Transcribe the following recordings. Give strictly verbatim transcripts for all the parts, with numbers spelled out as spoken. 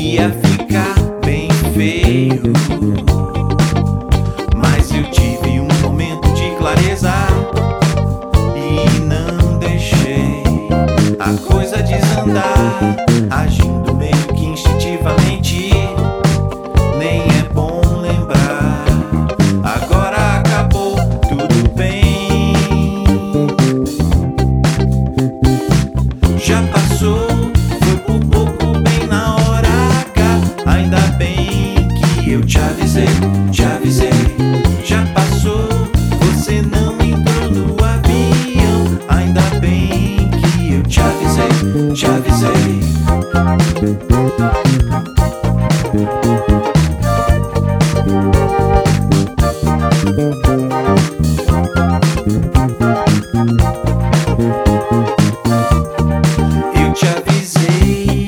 Ia ficar bem feio, mas eu tive um momento de clareza e não deixei a coisa desandar, agindo meio que instintivamente. Nem é bom lembrar, agora acabou, tudo bem. Já passou, foi por pouco, bem na hora H. Ainda bem que eu te avisei, te avisei. Já passou, você não entrou no avião. Ainda bem que eu te avisei, te avisei. Eu te avisei,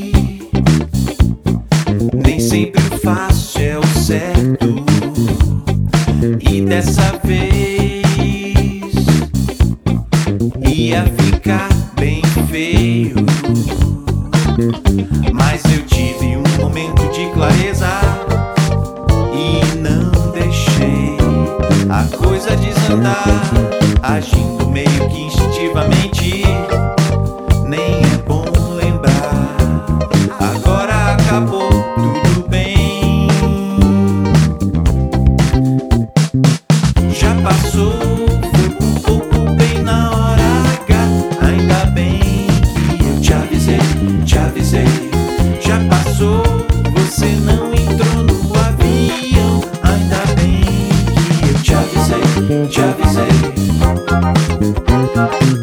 nem sempre o fácil é o certo, e dessa vez ia ficar bem feio, mas eu tive um momento de clareza e não deixei a coisa desandar, agindo meio que instintivamente. Nem é bom lembrar, agora acabou, tudo bem. Já passou, foi por pouco, bem na hora H. Ainda bem que eu te avisei, te avisei. Já passou, você não entrou no avião. Ainda bem que eu te avisei, te avisei.